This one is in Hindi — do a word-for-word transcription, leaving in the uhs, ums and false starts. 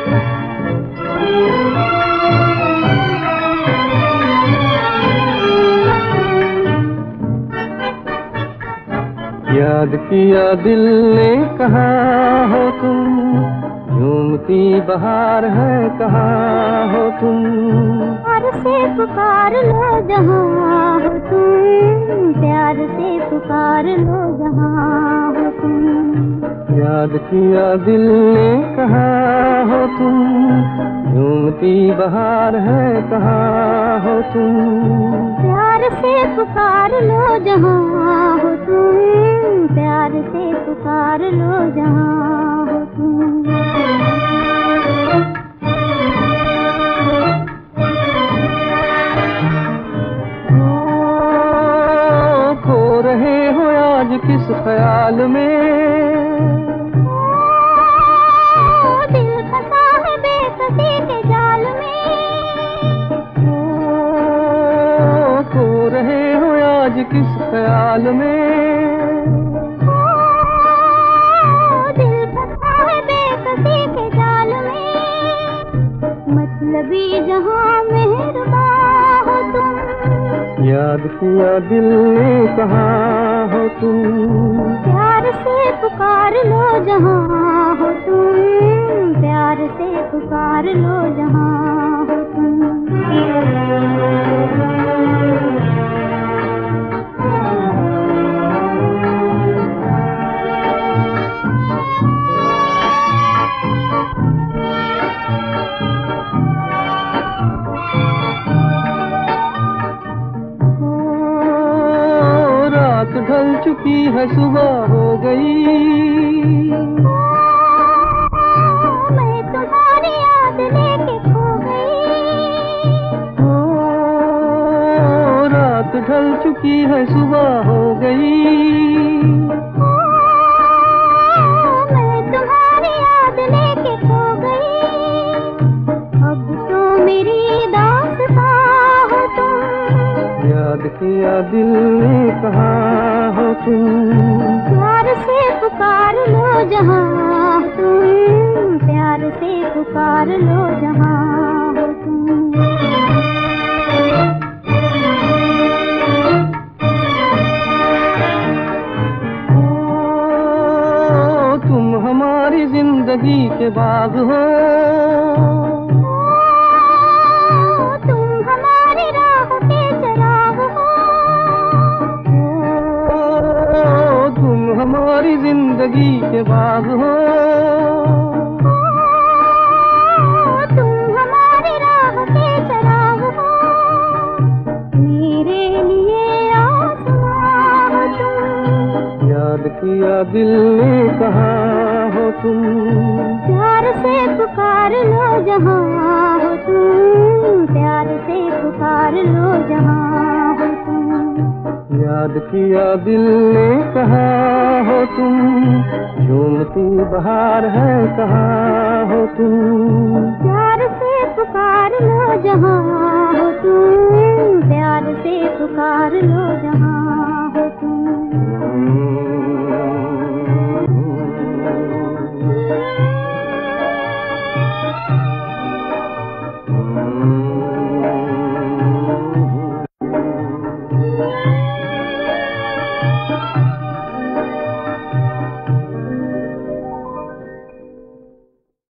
याद किया दिल ने कहाँ हो तुम, झूमती बहार है कहाँ हो तुम। प्यार से पुकार लो जहाँ हो तुम, प्यार से पुकार लो जहाँ हो तुम। याद किया दिल ने कहाँ हो तुम, झूमती बहार है कहाँ हो तुम। प्यार से पुकार लो जहाँ हो तुम, प्यार से पुकार लो जहाँ हो तुम। खो रहे हो आज किस ख्याल में, दिल फंसा है बेकसी के जाल में। खो रहे हो आज किस ख्याल में, दिल फंसा है बेकसी के जाल में। मतलबी जहाँ मेहरबां हो तुम, याद किया दिल ने कहाँ हो तुम। प्यार से पुकार लो जहाँ हो तुम, प्यार से पुकार लो जहाँ हो तुम। ढल चुकी है सुबह हो गई, मैं तुम्हारी याद लेके खो गई। ओ, रात ढल चुकी है सुबह हो गई, मैं तुम्हारी याद लेके खो गई। अब तो मेरी दास्तां हो तुम, याद किया दिल ने कहाँ हो तुम। प्यार से पुकार लो जहाँ तुम, प्यार से पुकार लो जहाँ हो तुम। ओ, तुम हमारी जिंदगी के बाग हो, तुम हमारी राह के चराग हो। तुम हमारी जिंदगी के बाग हो, तुम हमारी राह के चराग हो। मेरे लिए आसमां हो तुम, याद किया दिल ने कहाँ हो तुम। प्यार से पुकार लो जहाँ हो तुम, प्यार से पुकार लो जहाँ हो तुम। याद किया दिल ने कहाँ हो तुम, झूमती बहार है कहाँ हो तुम। प्यार से पुकार लो जहाँ हो तुम, प्यार से पुकार लो जहाँ हो तुम।